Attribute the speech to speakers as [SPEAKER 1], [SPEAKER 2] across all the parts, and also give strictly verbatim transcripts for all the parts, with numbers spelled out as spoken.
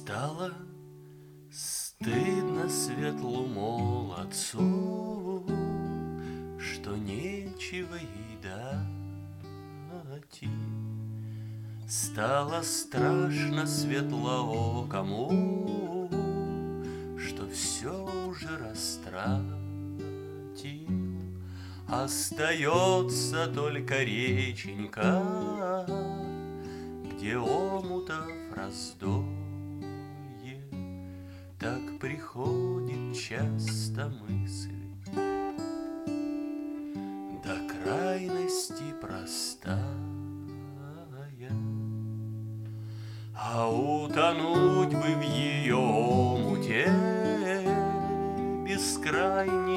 [SPEAKER 1] Стало стыдно светлому молодцу, что нечего ей дать. Стало страшно светлоокому, что все уже растратил. Остается только реченька, где омутов раздолье. Так приходит часто мысль до крайности простая, а утонуть бы в ее омуте бескрайне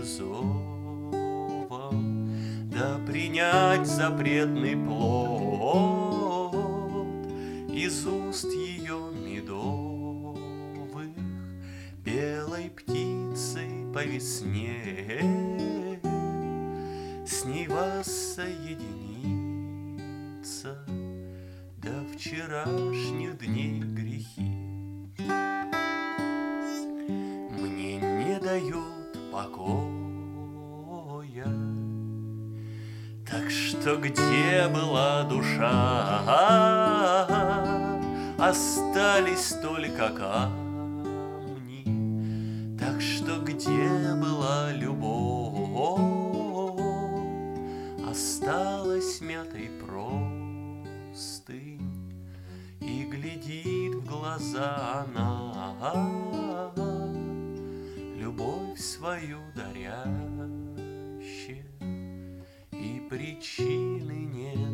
[SPEAKER 1] бирюзовом, да принять запретный плод из уст ее медовых, белой птицей по весне с ней воссоединиться, до вчерашних дней грехи мне не дают покоя. Так что где была душа, остались только камни. Так что где была любовь, осталась мятой простынь. И глядит в глаза она, любовь свою даряще, и причины нет